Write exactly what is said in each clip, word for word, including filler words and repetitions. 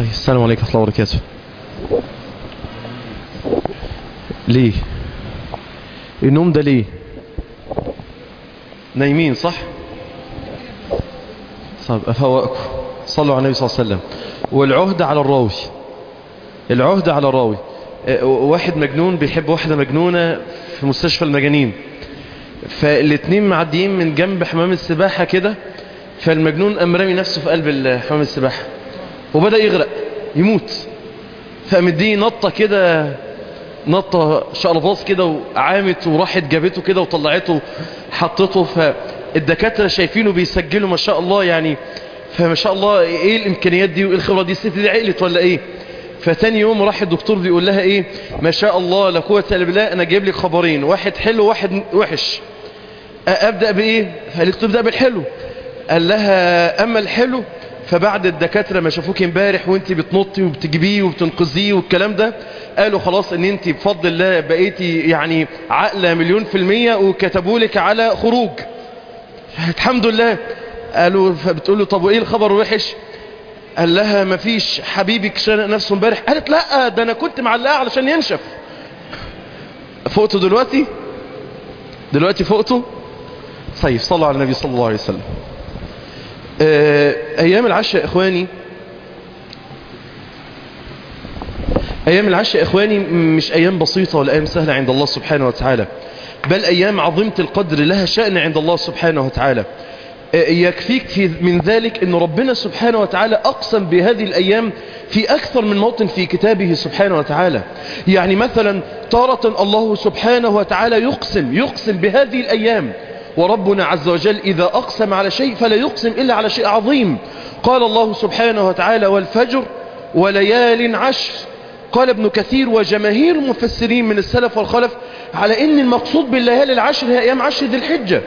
طيب السلام عليكم ورحمة الله وبركاته. ليه النوم ده؟ ليه نايمين؟ صح؟ طب أفوقكم، صلوا على النبي صلى الله عليه وسلم. والعهد على الراوي، العهد على الراوي. واحد مجنون بيحب واحدة مجنونة في مستشفى المجانين، فالاتنين معديين من جنب حمام السباحة كده، فالمجنون قام رامي نفسه في قلب حمام السباحة وبدأ يغرق يموت، فقام اديه نطة كده، نطة شقلباص كده، وعامت وراحت جابته كده وطلعته حطته. فالدكاترة شايفينه بيسجلوا ما شاء الله يعني، فما شاء الله ايه الامكانيات دي وايه الخبرة دي، الست دي عقلت ولا ايه؟ فتاني يوم راح الدكتور بيقول لها ايه، ما شاء الله لا قوة الا بالله، انا جايب لك خبرين، واحد حلو واحد وحش، ابدأ بايه؟ قالت له ابدأ بالحلو. قال لها اما الحلو فبعد الدكاترة ما شافوك امبارح وانت بتنطي وبتجيبيه وبتنقذيه والكلام ده، قالوا خلاص ان انت بفضل الله بقيتي يعني عقلة مليون في المية، وكتبوا لك على خروج. الحمد لله. قالوا، فبتقول له طب وايه الخبر الوحش؟ قال لها ما فيش، حبيبك شنق نفسه امبارح. قالت لا ده انا كنت معلقه علشان ينشف. فوقته دلوقتي؟ دلوقتي فوقته؟ طيب صلوا على النبي صلى الله عليه وسلم. ايام العشاء يا اخواني، ايام العشاء يا اخواني مش ايام بسيطة ولا ايام سهلة عند الله سبحانه وتعالى، بل ايام عظيمة القدر لها شأن عند الله سبحانه وتعالى. يكفيك في من ذلك ان ربنا سبحانه وتعالى اقسم بهذه الايام في اكثر من موطن في كتابه سبحانه وتعالى. يعني مثلا تارة الله سبحانه وتعالى يقسم يقسم بهذه الايام، وربنا عز وجل إذا أقسم على شيء فلا يقسم إلا على شيء عظيم. قال الله سبحانه وتعالى والفجر وليال عشر. قال ابن كثير وجماهير المفسرين من السلف والخلف على إن المقصود بالليالي العشر هي أيام عشر ذي الحجة.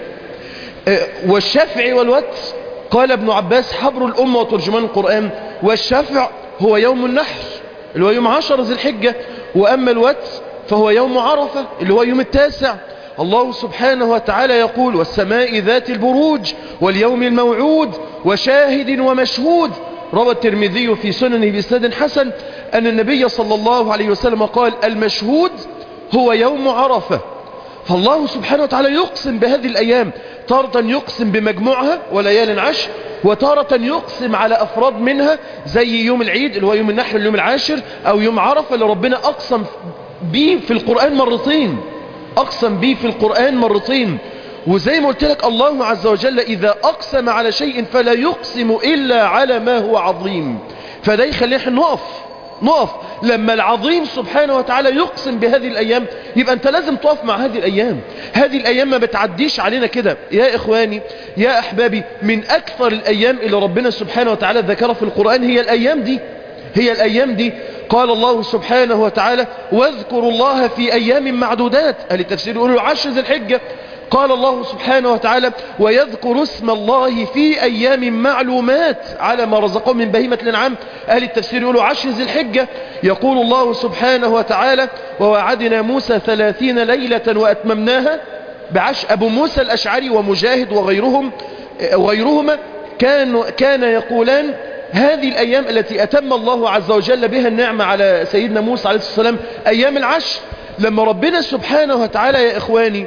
والشفع والوتر، قال ابن عباس حبر الأمة وترجمان القرآن، والشفع هو يوم النحر اللي هو يوم عشر ذي الحجة، وأما الوتر فهو يوم عرفة اللي هو يوم التاسع. الله سبحانه وتعالى يقول والسماء ذات البروج واليوم الموعود وشاهد ومشهود. روى الترمذي في سننه بإسناد حسن أن النبي صلى الله عليه وسلم قال المشهود هو يوم عرفة. فالله سبحانه وتعالى يقسم بهذه الأيام، تارة يقسم بمجموعها وليال عشر، وتارة يقسم على أفراد منها زي يوم العيد اللي هو يوم النحر اليوم العاشر، أو يوم عرفة اللي ربنا أقسم به في القرآن مرتين، أقسم به في القرآن مرتين. وزي ما قلت لك الله عز وجل إذا أقسم على شيء فلا يقسم إلا على ما هو عظيم. فده يخلينا نقف نقف لما العظيم سبحانه وتعالى يقسم بهذه الأيام، يبقى أنت لازم تقف مع هذه الأيام. هذه الأيام ما بتعديش علينا كده يا إخواني يا أحبابي. من أكثر الأيام اللي ربنا سبحانه وتعالى ذكرها في القرآن هي الأيام دي، هي الأيام دي. قال الله سبحانه وتعالى واذكروا الله في أيام معدودات. أهل التفسير يقولوا عشر ذي الحجة. قال الله سبحانه وتعالى ويذكر اسم الله في أيام معلومات على ما رزقهم من بهيمة الأنعام. أهل التفسير يقولوا عشر ذي الحجة. يقول الله سبحانه وتعالى ووعدنا موسى ثلاثين ليلة وأتممناها بعشر. أبو موسى الأشعري ومجاهد وغيرهم وغيرهما كان كان يقولان هذه الأيام التي أتم الله عز وجل بها النعمة على سيدنا موسى عليه الصلاة والسلام أيام العشر. لما ربنا سبحانه وتعالى يا إخواني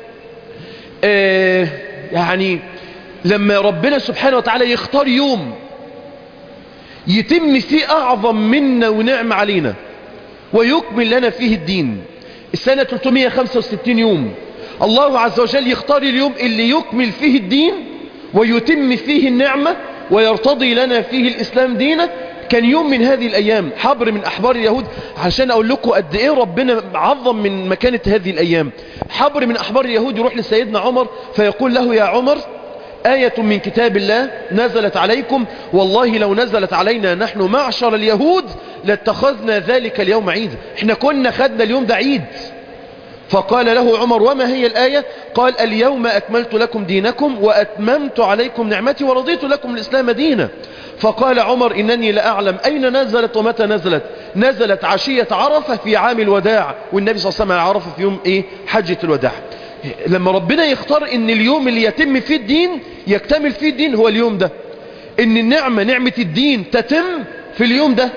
آه يعني لما ربنا سبحانه وتعالى يختار يوم يتم فيه أعظم منا ونعم علينا ويكمل لنا فيه الدين، السنة ثلاثمائة وخمسة وستين يوم، الله عز وجل يختار اليوم اللي يكمل فيه الدين ويتم فيه النعمة ويرتضي لنا فيه الإسلام دينا. كان يوم من هذه الأيام حبر من أحبار اليهود، عشان أقول لكم قد إيه ربنا عظم من مكانة هذه الأيام. حبر من أحبار اليهود يروح لسيدنا عمر فيقول له يا عمر آية من كتاب الله نزلت عليكم، والله لو نزلت علينا نحن معشر اليهود لاتخذنا ذلك اليوم عيد، احنا كنا خدنا اليوم ده عيد. فقال له عمر وما هي الآية؟ قال اليوم أكملت لكم دينكم وأتممت عليكم نعمتي ورضيت لكم الإسلام دينا. فقال عمر إنني لأعلم أين نزلت ومتى نزلت. نزلت عشية عرفة في عام الوداع، والنبي صلى الله عليه وسلم عرفة في يوم إيه؟ حجة الوداع. لما ربنا يختار إن اليوم اللي يتم فيه الدين يكتمل فيه الدين هو اليوم ده، إن النعمة نعمة الدين تتم في اليوم ده،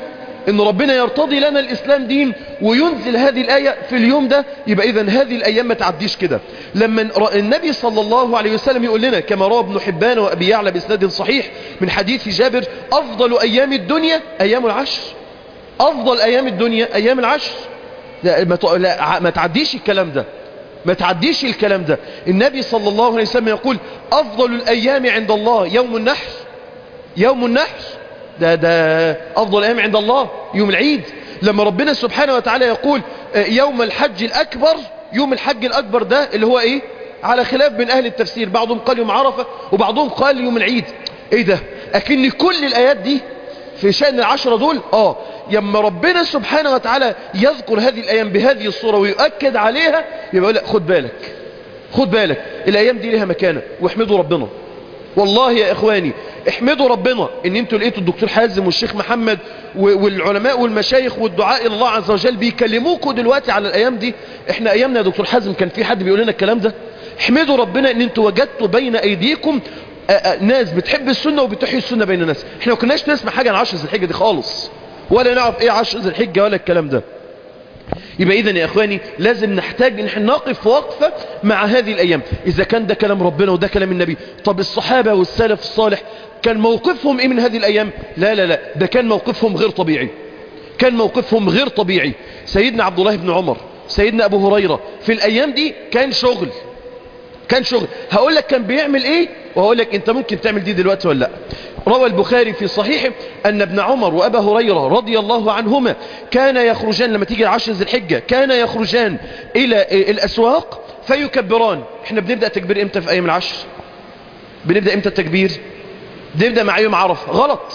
ان ربنا يرتضي لنا الاسلام دين وينزل هذه الايه في اليوم ده، يبقى اذا هذه الايام ما تعديش كده. لما النبي صلى الله عليه وسلم يقول لنا كما روى ابن حبان وابي يعلى باسناد صحيح من حديث جابر: افضل ايام الدنيا ايام العشر. افضل ايام الدنيا ايام العشر. لا ما, لا ما تعديش الكلام ده، ما تعديش الكلام ده. النبي صلى الله عليه وسلم يقول: افضل الايام عند الله يوم النحر. يوم النحر ده ده افضل ايام عند الله يوم العيد. لما ربنا سبحانه وتعالى يقول يوم الحج الاكبر، يوم الحج الاكبر ده اللي هو ايه؟ على خلاف بين اهل التفسير، بعضهم قال يوم عرفة وبعضهم قال يوم العيد. ايه ده؟ اكن كل الايات دي في شأن العشرة دول. اه يما ربنا سبحانه وتعالى يذكر هذه الايام بهذه الصورة ويؤكد عليها، يبقى لا خد بالك، خد بالك الايام دي لها مكانة، واحمدوا ربنا. والله يا اخواني احمدوا ربنا ان انتوا لقيتوا الدكتور حازم والشيخ محمد والعلماء والمشايخ والدعاء الى الله عز وجل بيكلموكوا دلوقتي على الايام دي. احنا ايامنا يا دكتور حازم كان في حد بيقول لنا الكلام ده؟ احمدوا ربنا ان انتوا وجدتوا بين ايديكم ناس بتحب السنة وبتحيي السنة بين الناس. احنا ما كناش نسمع حاجة عن عشر ذي الحجة دي خالص، ولا نعرف ايه عشر ذي الحجة ولا الكلام ده. يبقى اذا يا اخواني لازم نحتاج ان احنا نقف وقفة مع هذه الايام. اذا كان ده كلام ربنا وده كلام النبي، طب الصحابة والسلف الصالح كان موقفهم ايه من هذه الايام؟ لا لا لا ده كان موقفهم غير طبيعي، كان موقفهم غير طبيعي. سيدنا عبد الله بن عمر، سيدنا ابو هريرة في الايام دي كان شغل، كان شغل. هقول لك كان بيعمل ايه وهقول لك انت ممكن تعمل دي دلوقتي ولا لا. روى البخاري في صحيحه ان ابن عمر وابا هريرة رضي الله عنهما كان يخرجان لما تيجي العشر ذي الحجة، كان يخرجان الى الاسواق فيكبران. احنا بنبدأ تكبير امتى في ايام العشر؟ بنبدأ امتى التكبير؟ بنبدأ مع يوم عرفة. غلط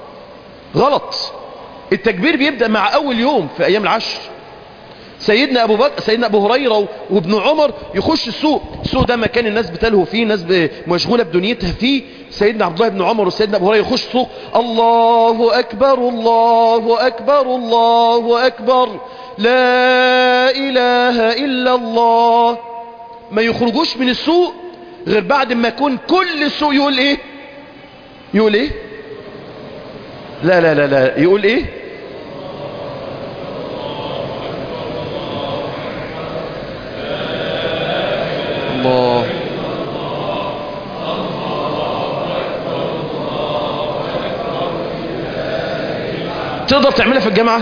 غلط، التكبير بيبدأ مع اول يوم في ايام العشر. سيدنا ابو بكر سيدنا ابو هريره وابن عمر يخش السوق، السوق ده مكان الناس بتلهو فيه، ناس مشغوله بدنيتها فيه. سيدنا عبد الله بن عمر وسيدنا ابو هريره يخش السوق: الله اكبر الله اكبر الله اكبر لا اله الا الله. ما يخرجوش من السوق غير بعد ما يكون كل السوق يقول ايه؟ يقول ايه؟ لا لا لا لا يقول ايه؟ الله. تقدر تعملها في الجامعة؟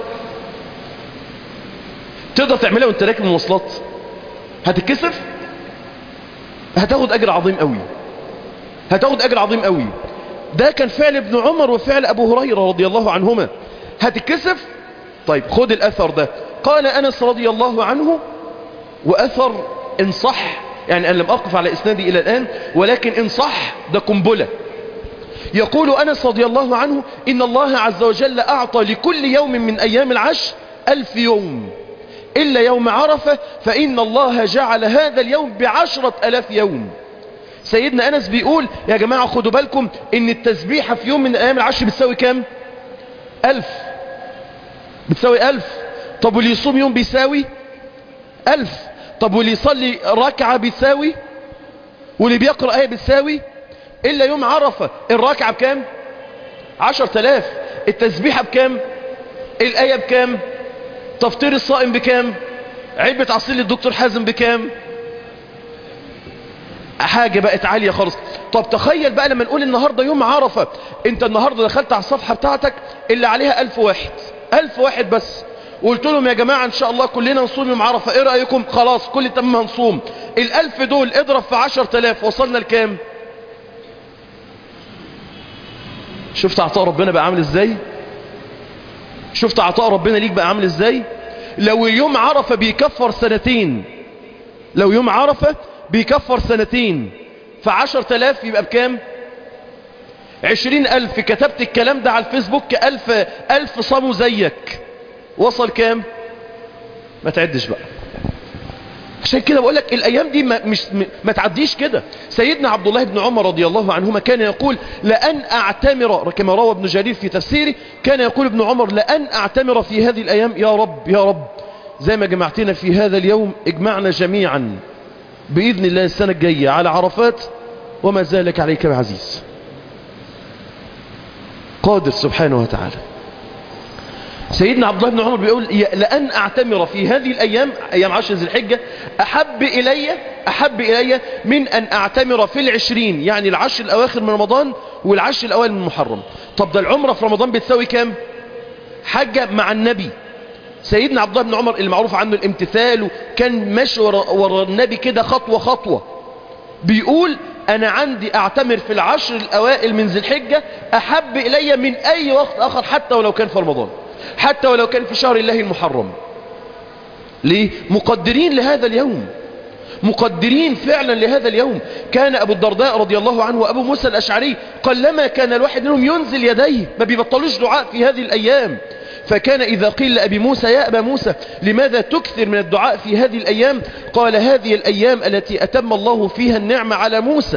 تقدر تعملها وانت راكب المواصلات؟ هتتكسف؟ هتاخد اجر عظيم قوي، هتاخد اجر عظيم قوي. ده كان فعل ابن عمر وفعل ابو هريرة رضي الله عنهما. هتتكسف؟ طيب خد الاثر ده. قال انس رضي الله عنه، واثر ان صح، يعني انا لم اقف على اسنادي الى الان، ولكن ان صح ده قنبلة. يقول انس رضي الله عنه: ان الله عز وجل اعطى لكل يوم من ايام العشر الف يوم الا يوم عرفة، فان الله جعل هذا اليوم بعشرة الاف يوم. سيدنا انس بيقول يا جماعة خدوا بالكم ان التسبيحة في يوم من ايام العشر بتساوي كام؟ الف، بتساوي الف. طب واللي يصوم يوم بيساوي الف. طب واللي يصلي ركعة بتساوي، واللي بيقرأ آية بتساوي. إلا يوم عرفة الركعة بكام؟ عشر تلاف. التسبيحة بكام؟ الآية بكام؟ تفطير الصائم بكام؟ علبة عصير للدكتور حازم بكام؟ حاجة بقت عالية خالص. طب تخيل بقى لما نقول النهاردة يوم عرفة، انت النهاردة دخلت على الصفحة بتاعتك اللي عليها ألف واحد، ألف واحد بس، وقلت لهم يا جماعة ان شاء الله كلنا نصوم يوم عرفة، ايه رأيكم؟ خلاص كل تمام هنصوم. الالف دول اضرب في عشر تلاف، وصلنا لكام؟ شفت عطاء ربنا بقى عامل ازاي؟ شفت عطاء ربنا ليك بقى عامل ازاي؟ لو يوم عرفة بيكفر سنتين، لو يوم عرفة بيكفر سنتين، فعشر تلاف يبقى بكام؟ عشرين الف. كتبت الكلام ده على الفيسبوك، الف الف صاموا زيك، وصل كام؟ ما تعدش بقى. عشان كده بقول لك الايام دي ما, مش ما تعديش كده. سيدنا عبد الله بن عمر رضي الله عنهما كان يقول لأن اعتمر، كما روى ابن جرير في تفسيره، كان يقول ابن عمر لأن اعتمر في هذه الايام، يا رب يا رب زي ما جمعتنا في هذا اليوم اجمعنا جميعا بإذن الله السنة الجاية على عرفات، وما ذلك عليك بعزيز. قادر سبحانه وتعالى. سيدنا عبد الله بن عمر بيقول لأن أعتمر في هذه الأيام أيام عشر ذي الحجة أحب إلي أحب إلي من أن أعتمر في العشرين، يعني العشر الأواخر من رمضان والعشر الأوائل من محرم. طب ده العمرة في رمضان بتساوي كام؟ حجة مع النبي. سيدنا عبد الله بن عمر المعروف عنه الامتثال، وكان ماشي ورا النبي كده خطوة خطوة، بيقول أنا عندي أعتمر في العشر الأوائل من ذي الحجة أحب إلي من أي وقت آخر، حتى ولو كان في رمضان، حتى ولو كان في شهر الله المحرم. ليه؟ مقدرين لهذا اليوم، مقدرين فعلا لهذا اليوم. كان أبو الدرداء رضي الله عنه وأبو موسى الأشعري قلما كان الواحد منهم ينزل يديه، ما بيبطلوش دعاء في هذه الأيام. فكان إذا قيل لأبي موسى يا أبا موسى لماذا تكثر من الدعاء في هذه الأيام؟ قال هذه الأيام التي أتم الله فيها النعمة على موسى،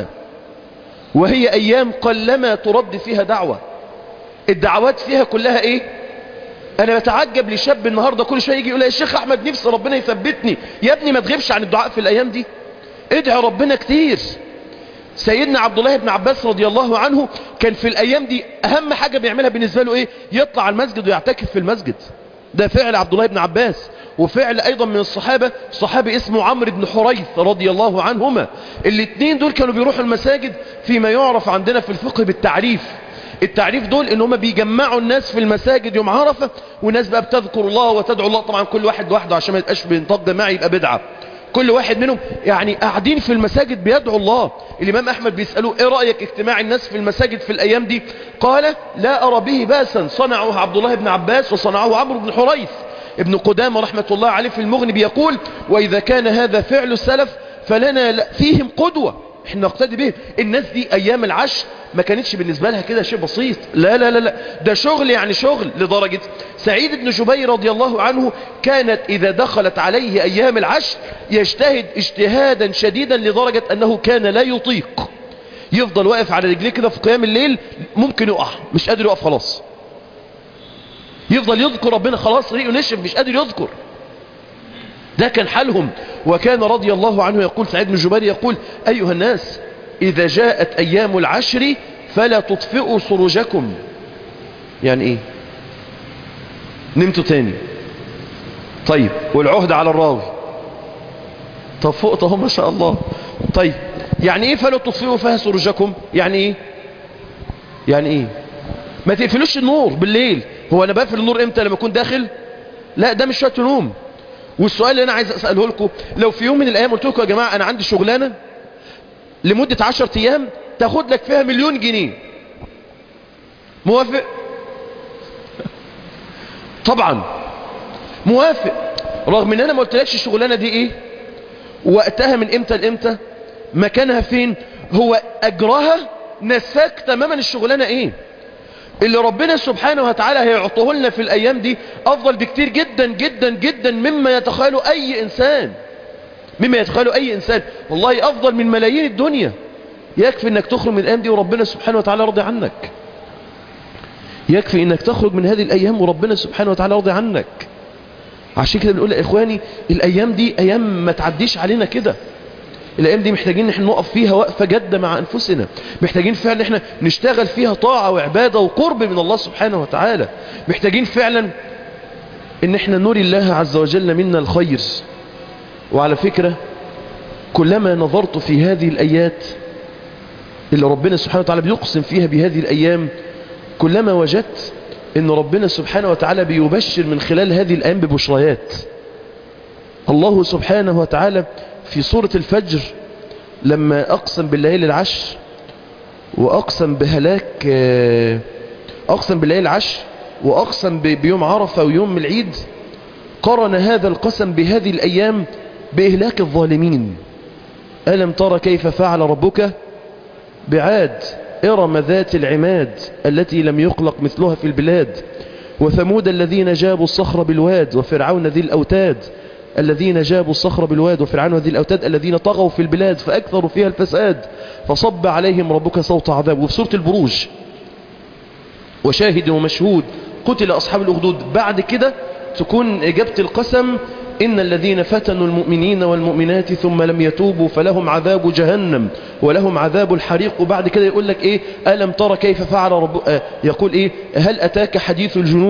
وهي أيام قلما ترد فيها دعوة. الدعوات فيها كلها إيه؟ أنا بتعجب لشاب النهاردة كل شوية يجي يقول يا شيخ أحمد نفسي ربنا يثبتني. يا ابني ما تغيبش عن الدعاء في الأيام دي، ادعي ربنا كتير. سيدنا عبد الله بن عباس رضي الله عنه كان في الأيام دي أهم حاجة بيعملها بالنسبة له إيه؟ يطلع المسجد ويعتكف في المسجد. ده فعل عبد الله بن عباس، وفعل أيضا من الصحابة صحابي اسمه عمرو بن حريث رضي الله عنهما. الاثنين دول كانوا بيروحوا المساجد فيما يعرف عندنا في الفقه بالتعريف. التعريف دول ان هم بيجمعوا الناس في المساجد يوم عرفة، والناس بقى بتذكر الله وتدعو الله، طبعا كل واحد لوحده عشان ما يبقاش بنطاق جماعي يبقى بدعة. كل واحد منهم يعني قاعدين في المساجد بيدعو الله. الإمام أحمد بيسألوه ايه رأيك اجتماع الناس في المساجد في الأيام دي؟ قال لا أرى به باسا، صنعه عبد الله بن عباس وصنعه عمرو بن حريث. ابن قدامة رحمة الله عليه في المغني بيقول وإذا كان هذا فعل السلف فلنا فيهم قدوة، احنا نقتدي بهم. الناس دي أيام العشر ما كانتش بالنسبة لها كده شيء بسيط، لا لا لا لا، ده شغل يعني شغل. لدرجة سعيد بن جبير رضي الله عنه كانت إذا دخلت عليه أيام العشر يجتهد اجتهادا شديدا لدرجة أنه كان لا يطيق، يفضل واقف على رجليه كده في قيام الليل ممكن يقع، مش قادر يقف خلاص، يفضل يذكر ربنا خلاص ريقه نشف مش قادر يذكر. ده كان حالهم. وكان رضي الله عنه يقول سعيد بن جبير يقول أيها الناس إذا جاءت أيام العشر فلا تطفئوا سروجكم. يعني إيه؟ نمتوا تاني؟ طيب والعهد على الراوي؟ طب فوق اهو ما شاء الله. طيب يعني إيه فلا تطفئوا فيها سروجكم؟ يعني إيه؟ يعني إيه؟ ما تقفلوش النور بالليل. هو أنا بقفل النور إمتى؟ لما أكون داخل؟ لا ده مش وقت نوم. والسؤال اللي أنا عايز أسأله لكم، لو في يوم من الأيام قلت لكم يا جماعة أنا عندي شغلانة لمدة عشرة أيام تاخد لك فيها مليون جنيه، موافق؟ طبعا موافق، رغم ان انا ما قلتلكش الشغلانة دي ايه، وقتها من امتى لامتى، مكانها فين، هو اجرها نساك تماما الشغلانة ايه. اللي ربنا سبحانه وتعالى هيعطوه لنا في الايام دي افضل بكتير جدا جدا جدا مما يتخيله اي انسان، مما يتخيله اي انسان، والله افضل من ملايين الدنيا. يكفي انك تخرج من الايام دي وربنا سبحانه وتعالى راضي عنك، يكفي انك تخرج من هذه الايام وربنا سبحانه وتعالى راضي عنك. عشان كده بنقول يا اخواني الايام دي ايام ما تعديش علينا كده. الايام دي محتاجين نحن نقف فيها وقفة جادة مع انفسنا، محتاجين فعلا احنا نشتغل فيها طاعة وعبادة وقرب من الله سبحانه وتعالى، محتاجين فعلا ان احنا نري الله عز وجل منا الخير. وعلى فكرة كلما نظرت في هذه الايات اللي ربنا سبحانه وتعالى بيقسم فيها بهذه الايام، كلما وجدت ان ربنا سبحانه وتعالى بيبشر من خلال هذه الايام ببشريات. الله سبحانه وتعالى في سورة الفجر لما اقسم بالليالي العشر واقسم بهلاك، اقسم بالليالي العشر واقسم بيوم عرفة ويوم العيد، قرن هذا القسم بهذه الايام باهلاك الظالمين. ألم ترى كيف فعل ربك بعاد إرم ذات العماد التي لم يخلق مثلها في البلاد، وثمود الذين جابوا الصخر بالواد، وفرعون ذي الأوتاد الذين جابوا الصخر بالواد، وفرعون ذي الأوتاد الذين طغوا في البلاد فأكثروا فيها الفساد فصب عليهم ربك صوت عذاب. وفي سورة البروج وشاهد ومشهود قتل أصحاب الأخدود. بعد كده تكون إجابة القسم إن الذين فتنوا المؤمنين والمؤمنات ثم لم يتوبوا فلهم عذاب جهنم ولهم عذاب الحريق. وبعد كده يقول لك إيه ألم ترى كيف فعل رب آه يقول إيه هل أتاك حديث الجنود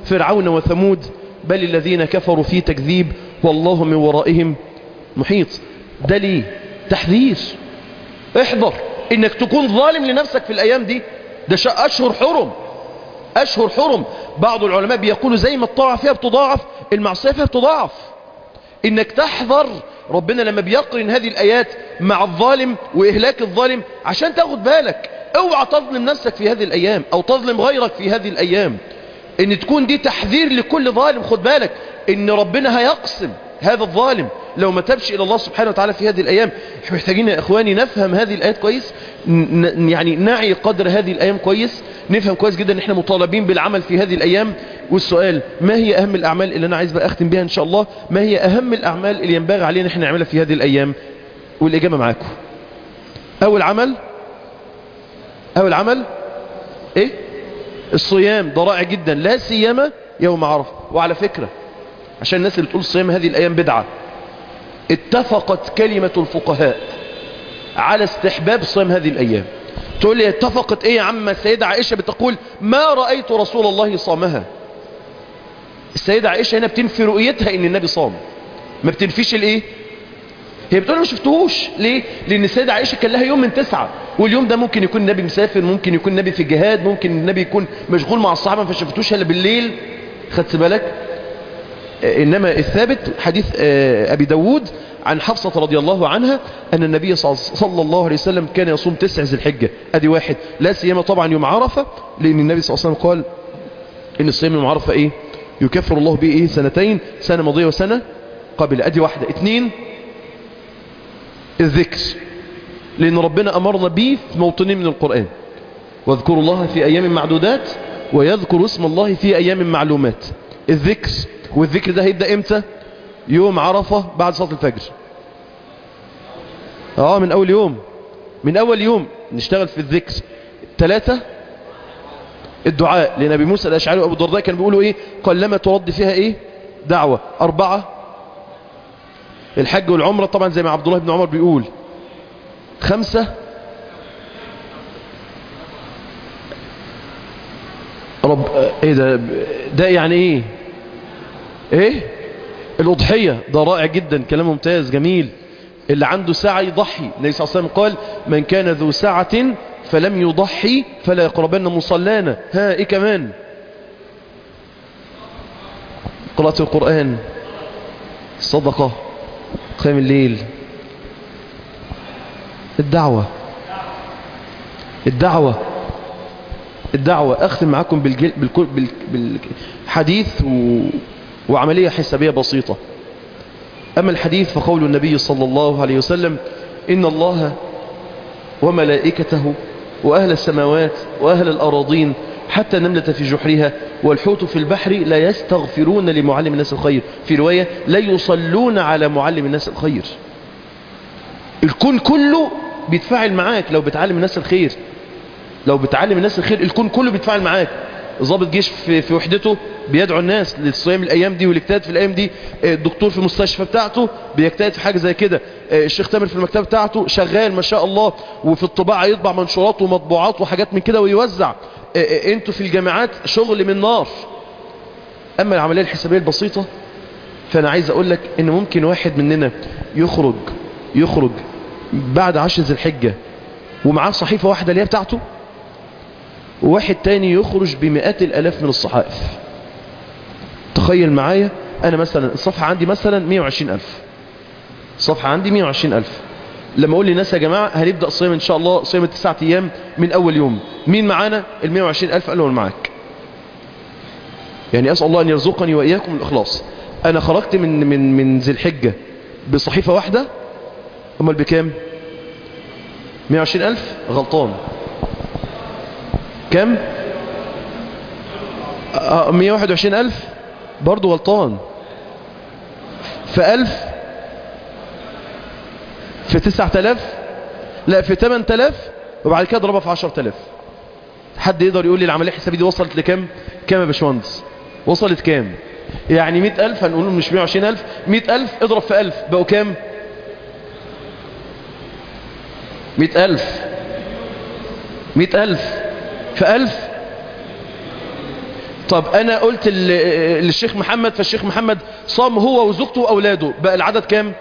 فرعون وثمود بل الذين كفروا في تكذيب والله من ورائهم محيط. ده ليه؟ تحذير. احذر انك تكون ظالم لنفسك في الايام دي. ده اشهر حرم، اشهر حرم. بعض العلماء بيقولوا زي ما الطاعة فيها بتضاعف المعصية فيها بتضاعف. انك تحذر. ربنا لما بيقرن هذه الايات مع الظالم واهلاك الظالم عشان تاخد بالك اوعى تظلم نفسك في هذه الايام او تظلم غيرك في هذه الايام. ان تكون دي تحذير لكل ظالم. خد بالك ان ربنا هيقسم هذا الظالم لو ما تبش الى الله سبحانه وتعالى في هذه الايام. احنا محتاجين يا اخواني نفهم هذه الايات كويس، يعني نعي قدر هذه الايام كويس، نفهم كويس جدا ان احنا مطالبين بالعمل في هذه الايام. والسؤال ما هي اهم الاعمال اللي انا عايز بقى اختم بها ان شاء الله؟ ما هي اهم الاعمال اللي ينبغي علينا احنا نعملها في هذه الايام؟ والاجابه معاكم. اول عمل اول عمل ايه؟ الصيام. ده رائع جدا، لا سيما يوم عرفه. وعلى فكرة عشان الناس اللي بتقول الصيام هذه الايام بدعة، اتفقت كلمة الفقهاء على استحباب صيام هذه الايام. تقول لي اتفقت ايه يا عم؟ السيدة عائشة بتقول ما رأيت رسول الله صامها. السيدة عائشة هنا بتنفي رؤيتها ان النبي صام، ما بتنفيش الايه؟ هي بتقول ما شفتهوش. ليه؟ لان السيدة عائشة كان لها يوم من تسعة، واليوم ده ممكن يكون النبي مسافر، ممكن يكون النبي في جهاد، ممكن النبي يكون مشغول مع الصحابة ما شفتوش الا بالليل. خدت بالك؟ انما الثابت حديث ابي داود عن حفصة رضي الله عنها ان النبي صلى الله عليه وسلم كان يصوم تسع ذي الحجة. ادي واحد، لا سيما طبعا يوم عرفة، لان النبي صلى الله عليه وسلم قال ان الصيام يوم عرفة ايه؟ يكفر الله به ايه؟ سنتين، سنة ماضية وسنة قبل. ادي واحدة. اتنين، الذكر، لأن ربنا أمرنا به في موطنين من القرآن: واذكروا الله في أيام معدودات ويذكر اسم الله في أيام معلومات. الذكر، والذكر ده هيبدأ إمتى؟ يوم عرفة بعد صلاة الفجر. آه من أول يوم، من أول يوم نشتغل في الذكر. ثلاثة، الدعاء، لأن أبي موسى الأشعري وأبو الدرداء كانوا بيقولوا إيه؟ قال لما ترد فيها إيه؟ دعوة. أربعة، الحج والعمرة، طبعا زي ما عبد الله بن عمر بيقول. خمسة، رب ايه ده؟ ده يعني ايه؟ ايه؟ الأضحية. ده رائع جدا، كلام ممتاز جميل. اللي عنده ساعة يضحي. النبي صلى الله عليه وسلم قال من كان ذو ساعة فلم يضحي فلا يقربن مصلانا. ها ايه كمان؟ قراءة القرآن، الصدقة، قيام الليل، الدعوة. الدعوة الدعوة أختم معكم بالجل... بالكل... بال... بالحديث و... وعملية حسابية بسيطة. أما الحديث فقول النبي صلى الله عليه وسلم إن الله وملائكته وأهل السماوات وأهل الأراضين حتى نملة في جحرها والحوت في البحر لا يستغفرون لمعلم الناس الخير. في رواية لا يصلون على معلم الناس الخير. الكون كله بيتفاعل معاك لو بتعلم الناس الخير. لو بتعلم الناس الخير الكون كله بيتفاعل معاك. ضابط جيش في, في وحدته بيدعو الناس للصيام الايام دي والاجتهاد في الايام دي. الدكتور في المستشفى بتاعته بيجتهد في حاجه زي كده. الشيخ تامر في المكتبه بتاعته شغال ما شاء الله، وفي الطباعه يطبع منشورات ومطبوعات وحاجات من كده ويوزع. انتوا في الجامعات شغل من نار. اما العمليه الحسابيه البسيطه فانا عايز اقول لك ان ممكن واحد مننا يخرج يخرج بعد عشر ذي الحجه ومعاه صحيفه واحده اللي هي بتاعته، وواحد تاني يخرج بمئات الالاف من الصحائف. تخيل معايا انا مثلا الصفحة عندي مثلا مئة وعشرين الف، الصفحة عندي مئة وعشرين الف. لما اقول للناس يا جماعة هنبدأ صيام ان شاء الله، صيام التسعة ايام من اول يوم، مين معانا؟ ال مئة وعشرين الف قالوا معاك. يعني اسأل الله ان يرزقني واياكم الاخلاص. انا خرجت من من من ذي الحجة بصحيفة واحدة، امال بكام؟ مئة وعشرين الف؟ غلطان. كم؟ آه مئة وواحد وعشرين الف برضو غلطان. في ألف، في تسعة آلاف، لا في ثمانية آلاف، وبعد كده ضربها في عشرة آلاف. حد يقدر يقول لي العملية الحسابية دي وصلت لكم؟ كم يا باشمهندس؟ وصلت كام؟ يعني مئة ألف، هنقول مش مئة وعشرين ألف، مئة ألف اضرب في ألف بقوا كام؟ مئة ألف. مئة ألف في ألف طب انا قلت للشيخ محمد، فالشيخ محمد صام هو وزوجته واولاده، بقى العدد كام؟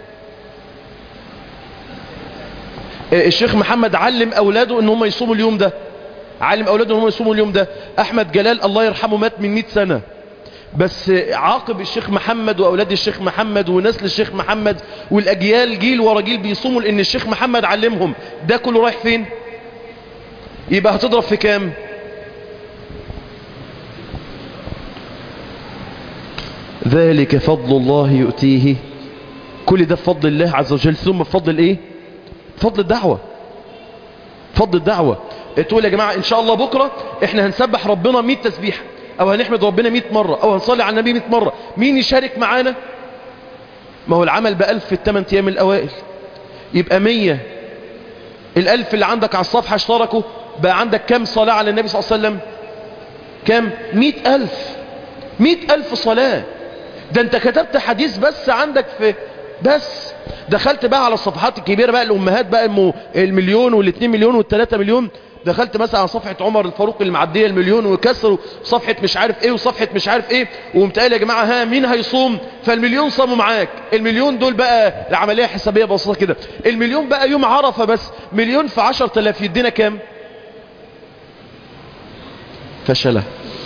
الشيخ محمد علم اولاده ان هم يصوموا اليوم ده، علم اولاده ان هم يصوموا اليوم ده. احمد جلال الله يرحمه مات من مئة سنة، بس عاقب الشيخ محمد واولاد الشيخ محمد ونسل الشيخ محمد والاجيال جيل ورا جيل بيصوموا لان الشيخ محمد علمهم. ده كله رايح فين؟ يبقى هتضرب في كام؟ ذلك فضل الله يؤتيه، كل ده بفضل الله عز وجل، ثم بفضل الايه؟ فضل الدعوة، فضل الدعوة. تقول يا جماعة ان شاء الله بكرة احنا هنسبح ربنا مئة تسبيح، او هنحمد ربنا مئة مرة، او هنصلي على النبي مئة مرة، مين يشارك معانا؟ ما هو العمل بألف في الثمان ايام الاوائل، يبقى مية. الالف اللي عندك على الصفحة اشتركوا، بقى عندك كم صلاة على النبي صلى الله عليه وسلم؟ كم؟ مئة الف، مئة الف صلاة. ده انت كتبت حديث بس عندك في بس. دخلت بقى على الصفحات الكبيرة بقى، الامهات بقى المليون والاثنين مليون والثلاثة مليون، دخلت مثلا على صفحة عمر الفاروق اللي معديه المليون وكسروا، صفحة مش عارف ايه وصفحة مش عارف ايه، وقمت قايل يا جماعة ها مين هيصوم؟ فالمليون صاموا معاك. المليون دول بقى العملية حسابية بسيطة كده، المليون بقى يوم عرفة بس مليون في عشرة آلاف يدينا كام؟ فشلة.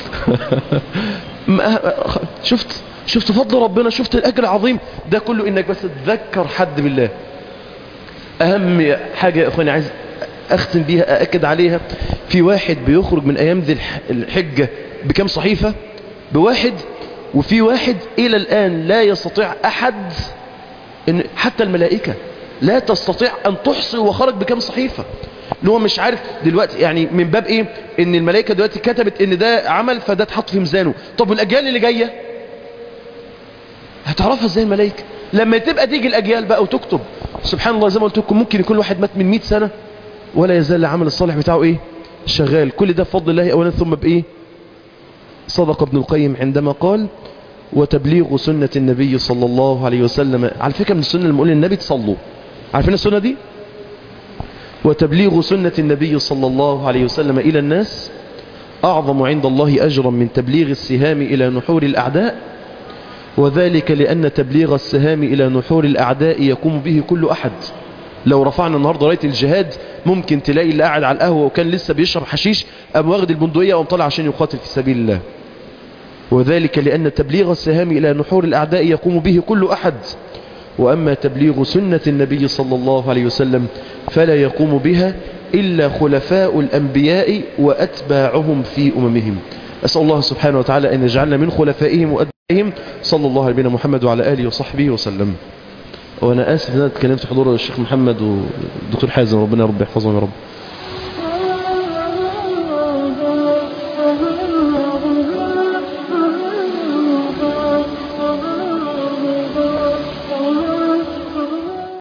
شفت شفت فضل ربنا، شفت الأجر العظيم ده كله، إنك بس تذكر حد بالله. أهم حاجة يا أخواني عايز أختم بيها أأكد عليها، في واحد بيخرج من أيام ذي الحجة بكم صحيفة؟ بواحد. وفي واحد إلى الآن لا يستطيع أحد، إن حتى الملائكة لا تستطيع أن تحصي وخرج بكم صحيفة، اللي هو مش عارف دلوقتي يعني من باب إيه، إن الملائكة دلوقتي كتبت إن ده عمل فده اتحط في ميزانه. طب والأجيال اللي جاية هتعرفها ازاي الملائكة؟ لما تبقى تيجي الأجيال بقى وتكتب. سبحان الله، زي ما قلت لكم ممكن يكون واحد مات من مئة سنة ولا يزال العمل الصالح بتاعه ايه؟ شغال. كل ده بفضل الله اولا، ثم بايه؟ صدق ابن القيم عندما قال وتبليغ سنة النبي صلى الله عليه وسلم. على فكرة من السنة اللي بنقول للنبي تصلوا، عارفين السنة دي؟ وتبليغ سنة النبي صلى الله عليه وسلم إلى الناس أعظم عند الله أجرا من تبليغ السهام إلى نحور الأعداء، وذلك لأن تبليغ السهام إلى نحور الأعداء يقوم به كل أحد. لو رفعنا النهاردة راية الجهاد ممكن تلاقي اللي قاعد على القهوة وكان لسه بيشرب حشيش أم واخد البندقية وقام طالع عشان يقاتل في سبيل الله. وذلك لأن تبليغ السهام إلى نحور الأعداء يقوم به كل أحد، وأما تبليغ سنة النبي صلى الله عليه وسلم فلا يقوم بها إلا خلفاء الأنبياء وأتباعهم في أممهم. أسأل الله سبحانه وتعالى أن يجعلنا من خلفائهم وأتباعهم. صلى الله على نبينا محمد وعلى آله وصحبه وسلم. وأنا آسف أن أنا اتكلمت حضور الشيخ محمد والدكتور حازم، ربنا رب يحفظهم يا رب.